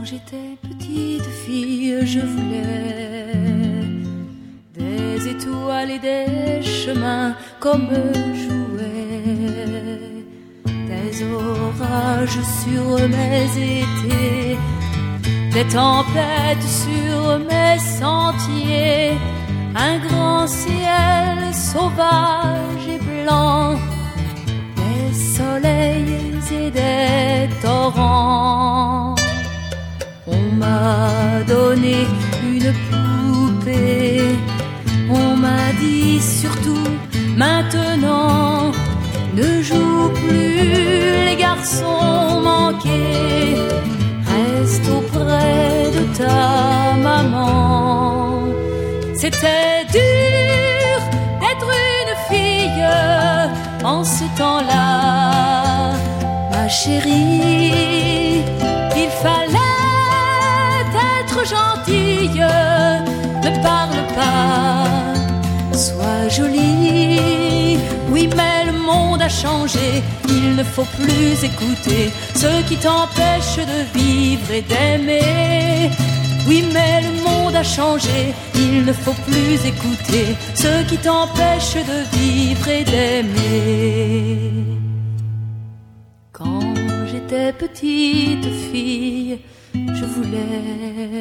j'étais petite fille, je voulais des étoiles et des chemins comme jouets, des orages sur mes étés, des tempêtes sur mes sentiers, un grand ciel sauvage et blanc, des soleils et des torrents. On m'a donné une poupée, on m'a dit surtout maintenant ne joue plus les garçons manqués, reste auprès de ta maman. C'était dur d'être une fille en ce temps-là, ma chérie, il fallait être gentille, ne parle pas, sois jolie. Oui, mais le monde a changé, il ne faut plus écouter ceux qui t'empêchent de vivre et d'aimer. Oui, mais le monde a changé, il ne faut plus écouter ceux qui t'empêchent de vivre et d'aimer. Quand j'étais petite fille, je voulais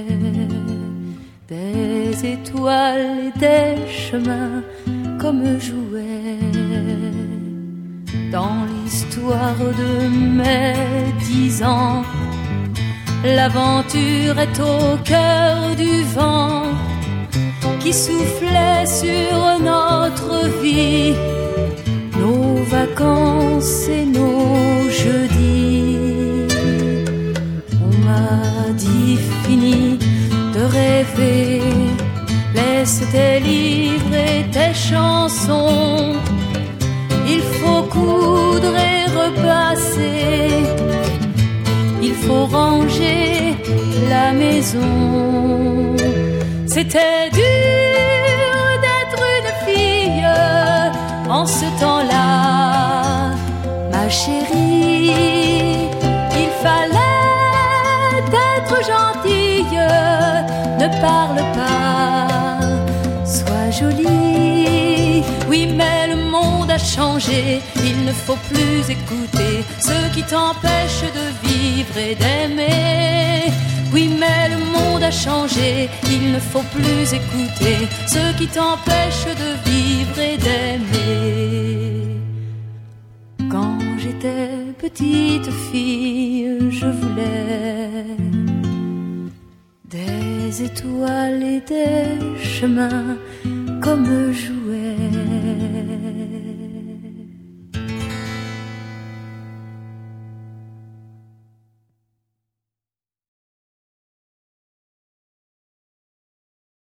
des étoiles et des chemins comme jouets. Dans l'histoire de mes 10 ans, l'aventure est au cœur du vent qui soufflait sur notre vie, nos vacances et nos jeudis. On m'a dit fini de rêver, laisse tes livres et tes chansons, il faut coudre et repasser, il faut ranger la maison. C'était dur d'être une fille en ce temps-là, ma chérie, il fallait être gentille, ne parle pas, sois jolie. Oui, mais le monde a changé, il ne faut plus écouter ceux qui t'empêchent de vivre et d'aimer. Oui, mais le monde a changé, il ne faut plus écouter ceux qui t'empêchent de vivre et d'aimer. Quand j'étais petite fille, je voulais des étoiles et des chemins comme jouets.